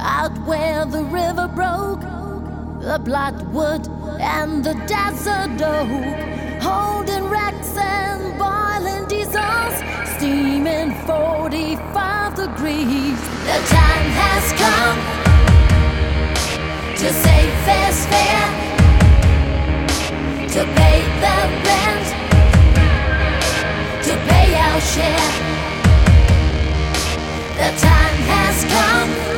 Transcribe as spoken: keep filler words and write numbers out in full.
out where the river broke, the bloodwood and the desert oak, holding wrecks and boiling diesels, steaming forty-five degrees. The time has come to save fast fare, to pay the rent, to pay our share. The time has come